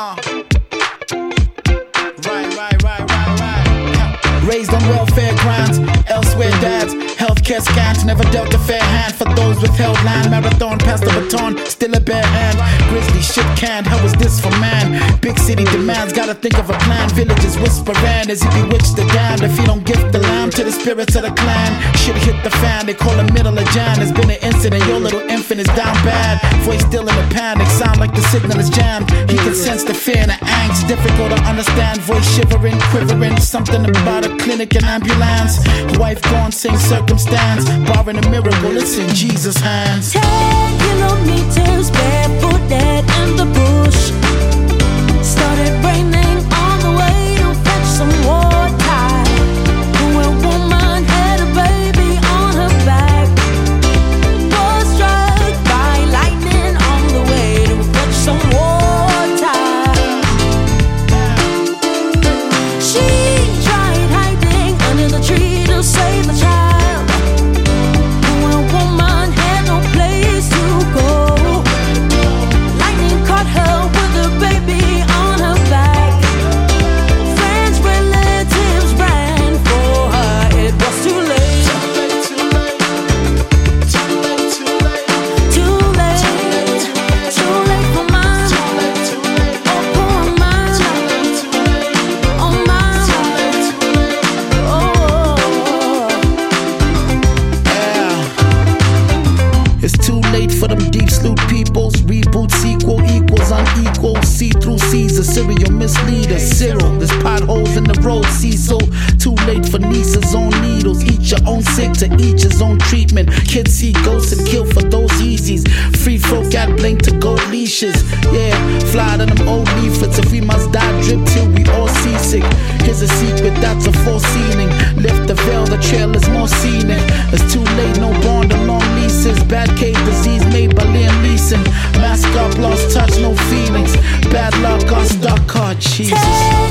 Raised on welfare grants, elsewhere dads, healthcare scant, never dealt a fair hand for those withheld land. Marathon past the baton, still a bare hand. Grizzly shit canned, how is this for man? Big city demands, gotta think of a plan. Villages whispering as he bewitched the damned. If he don't gift the lamb to the spirits of the clan, shit hit the fan, they call him middle of Jan. There's been an incident, your little infant is down bad. Voice still in a panic, sound like the signal is jammed. He can sense the fear and the angst, difficult to understand. Voice shivering, quivering, something about a clinic and ambulance. Wife gone, same circumstance, barring a miracle, it's in Jesus' hands. 10 kilometers barefoot dead in the bush. Started raining on the way to fetch some water. A woman had a baby on her back. Was struck by lightning on the way to fetch some water. She tried hiding under the tree to save the child. A woman had no place to go. Lightning caught her with a baby on her back. Friends, relatives ran for her. It was too late. Too late. Too late for mine. Oh, poor mine. Oh, mine. Yeah. It's too late for them deep sloot peoples. Reboot sequel equals unequal. See through Caesar, serial misleader. Cyril, there's potholes in the road. Cecil, too late for nieces on needles. Eat your own sick to each his own treatment. Kids see ghosts and kill for those Yeezys. Free folk at blink to gold leashes. Yeah, fly to them old leaflets. If we must die, drip till we all seasick. Here's a secret that's a foreseeing. Lift the veil, the trail is more scenic. It's too late, no bond or long leases. Bad cave disease made by Liam Neeson. Mask up, lost touch, no feelings. Bad luck, got stuck, hard cheese.